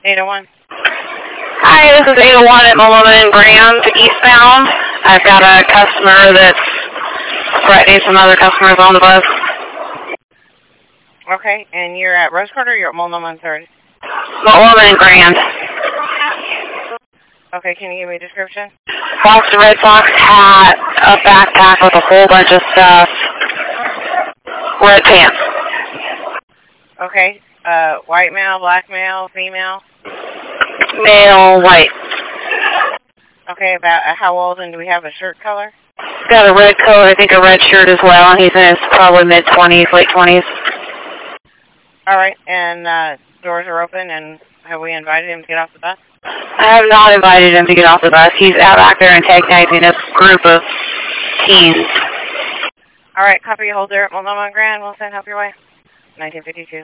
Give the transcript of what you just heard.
801. Hi, this is 801 at Mulliman and Graham eastbound. I've got a customer that's threatening some other customers on the bus. Okay, and you're at Rose Quarter or you're at Mulliman 3rd? Mulliman and Grand. Okay, can you give me a description? Fox, Red Sox hat, a backpack with a whole bunch of stuff, red pants. Okay, white male, black male, female? Male, white. Okay, about how old, and do we have a shirt color? He's got a red coat, I think a red shirt as well, and he's in his probably mid-20s, late 20s. All right, and doors are open, and have we invited him to get off the bus? I have not invited him to get off the bus. He's out back there antagonizing a group of teens. All right, copy, hold there at Mulliman Grand. We'll send help your way. 1952.